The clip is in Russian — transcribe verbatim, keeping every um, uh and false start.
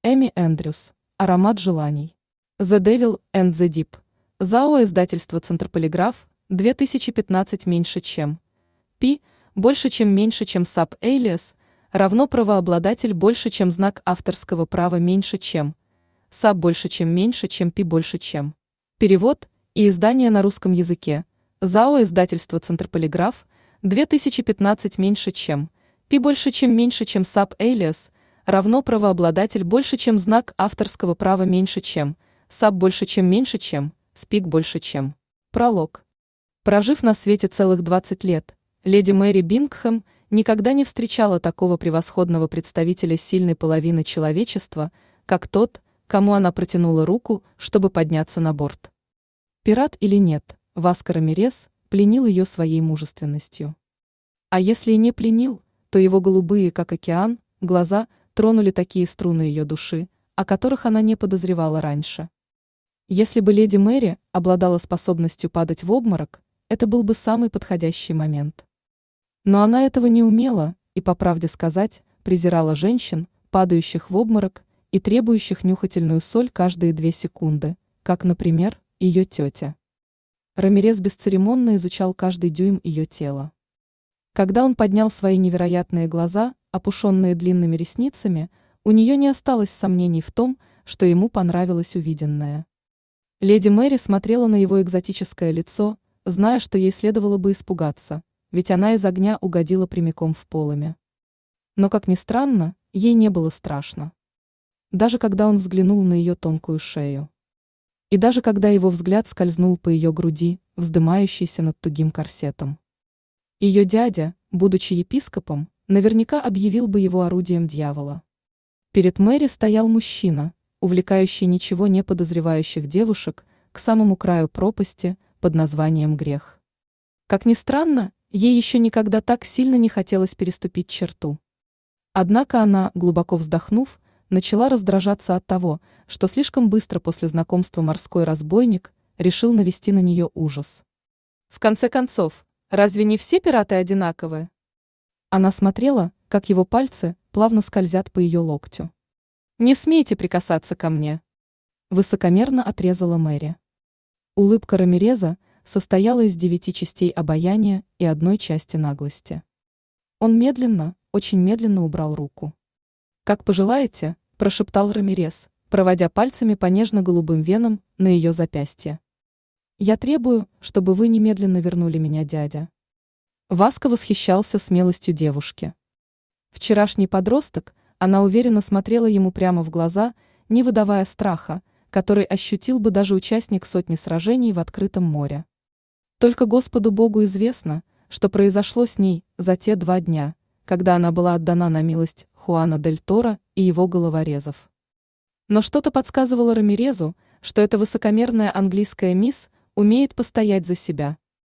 Эми Эндрюс. Аромат желаний. The Devil and the Deep. ЗАО издательство Центр-Полиграф, две тысячи пятнадцать меньше чем. Пи, больше чем меньше чем саб-элиас, равно правообладатель больше чем знак авторского права меньше чем. Саб больше чем меньше чем пи больше чем. Перевод и издание на русском языке. ЗАО издательство Центр-Полиграф, две тысячи пятнадцать меньше чем. Пи больше чем меньше чем саб-элиас, равно правообладатель больше чем знак авторского права меньше чем. Саб больше чем меньше чем. Спик больше чем. Пролог. Прожив на свете целых двадцать лет, леди Мэри Бингхэм никогда не встречала такого превосходного представителя сильной половины человечества, как тот, кому она протянула руку, чтобы подняться на борт. Пират или нет, Васко Рамирес пленил ее своей мужественностью. А если и не пленил, то его голубые, как океан, глаза тронули такие струны ее души, о которых она не подозревала раньше. Если бы леди Мэри обладала способностью падать в обморок, это был бы самый подходящий момент. Но она этого не умела и, по правде сказать, презирала женщин, падающих в обморок и требующих нюхательную соль каждые две секунды, как, например, ее тетя. Рамирес бесцеремонно изучал каждый дюйм ее тела. Когда он поднял свои невероятные глаза, опушенные длинными ресницами, у нее не осталось сомнений в том, что ему понравилось увиденное. Леди Мэри смотрела на его экзотическое лицо, зная, что ей следовало бы испугаться, ведь она из огня угодила прямиком в полымя. Но, как ни странно, ей не было страшно. Даже когда он взглянул на ее тонкую шею. И даже когда его взгляд скользнул по ее груди, вздымающейся над тугим корсетом. Ее дядя, будучи епископом, наверняка объявил бы его орудием дьявола. Перед Мэри стоял мужчина, увлекающий ничего не подозревающих девушек к самому краю пропасти под названием грех. Как ни странно, ей еще никогда так сильно не хотелось переступить черту. Однако она, глубоко вздохнув, начала раздражаться от того, что слишком быстро после знакомства морской разбойник решил навести на нее ужас. В конце концов, разве не все пираты одинаковые? Она смотрела, как его пальцы плавно скользят по ее локтю. «Не смейте прикасаться ко мне!» Высокомерно отрезала Мэри. Улыбка Рамиреза состояла из девяти частей обаяния и одной части наглости. Он медленно, очень медленно убрал руку. «Как пожелаете», – прошептал Рамирез, проводя пальцами по нежно-голубым венам на ее запястье. «Я требую, чтобы вы немедленно вернули меня, дядя». Васко восхищался смелостью девушки. Вчерашний подросток, она уверенно смотрела ему прямо в глаза, не выдавая страха, который ощутил бы даже участник сотни сражений в открытом море. Только Господу Богу известно, что произошло с ней за те два дня, когда она была отдана на милость Хуана дель Торо и его головорезов. Но что-то подсказывало Рамирезу, что эта высокомерная английская мисс умеет постоять за себя.